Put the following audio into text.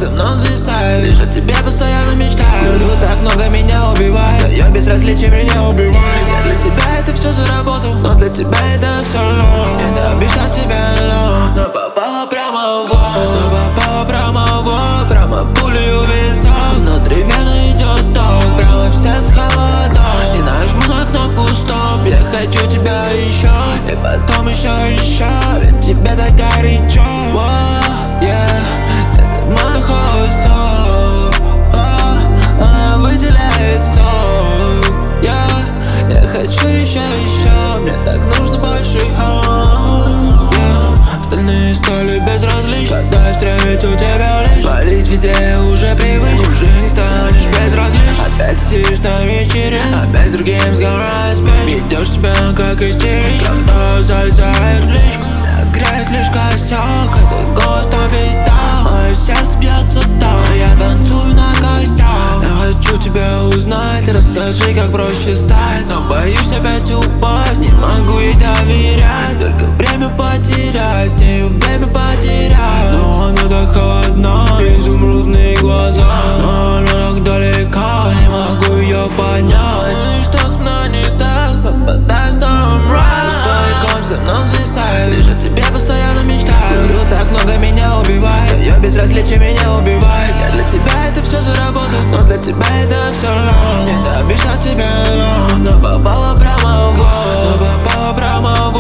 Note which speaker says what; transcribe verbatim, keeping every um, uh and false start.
Speaker 1: со мной зависаю, лишь о тебе постоянно мечтаю. Люди так много меня убивает, твое безразличие меня убивает. Я для тебя это все заработал, но для тебя это все лом. Не обещал тебе лом, но попала прямо в лоб. Но попала прямо в лоб, прямо пулей в висок. Внутри вены идет ток, прямо в сердце холодок. И нажму на кнопку стоп, я хочу тебя еще. И потом еще, еще, ведь тебе так горячо. Wow, yeah, это мой холосток. Oh, она выделяет сок. Yeah, я хочу еще, еще, мне так нужно больше. Oh, yeah. Остальные стали безразличны, когда я встретил тебя лишь. Валить везде уже привычно, уже не станешь безразличным. Опять сидишь на вечере, опять с другим сгораешь печь. Ведешь себя как истеричка, кто залезает в личку. Греет лишь косяк, этот голос топит там. Мое сердце бьется там, я танцую на костях. Я хочу тебя узнать, расскажи, как проще стать. Но боюсь опять упасть, не могу ей доверять. Только время потерять, с нею время потерять. Но она так холодна, изумрудные глаза. Но она так далека, не могу ее понять. Ну и что с мной не так, попадаюсь на рамрайд. Стоиком со мной зависаю, лишь о тебе постоянно мечтаю. Люди так много меня убивает, твое безразличие меня убивает. Я для тебя это все заработал, но для тебя это все лом. Не обещал тебе лом, но попала прямо в лоб. Но попала прямо в лоб.